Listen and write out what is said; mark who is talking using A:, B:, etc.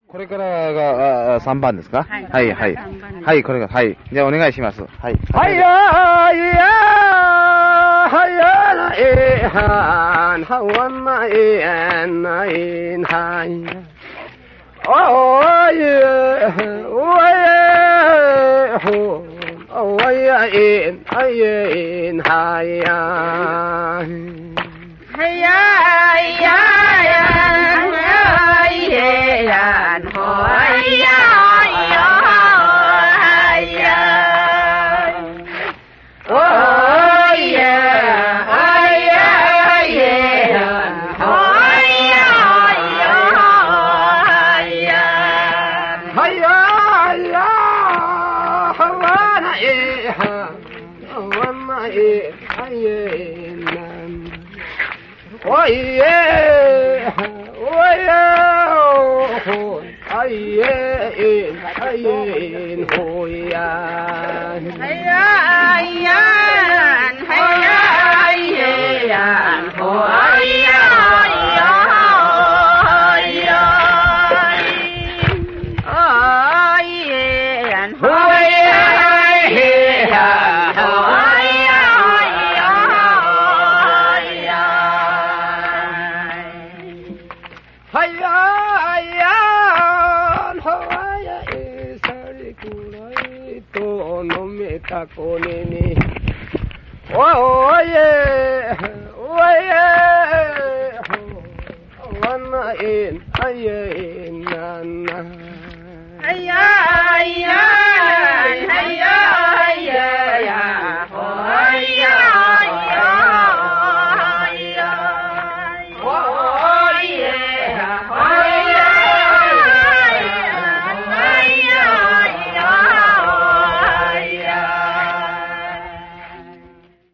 A: これからが3番ですか？はい、はい。はい、これが、はい。じゃあお願いします。はい。
B: はいやー、いやー、はいやー、えーはーん、はわんな、えーんな、えーん、はいや。おーいえ、おーいえ、ほー、おーいや、えーん、はいえーん、はいやー。
C: はいやー、いやー、やー、はいえやー、ほいやー、よはいやー。おーいやー、はいやー、いやー、ほいやー、よはいやー。
B: はいやー、いやー、はわなえー、はわなえー、はいえー、なんだ。おいえ、おいえ、ほい、あいえ、あいえ、ほいや。
C: はいやーやー、はいやーやー、ほいやーよーいやー。あいやー、ほいやーほいや
B: はいやーやー、はわやえさりくらいと飲めたこねに。おいえ、おいえ、わなえ、あいえな。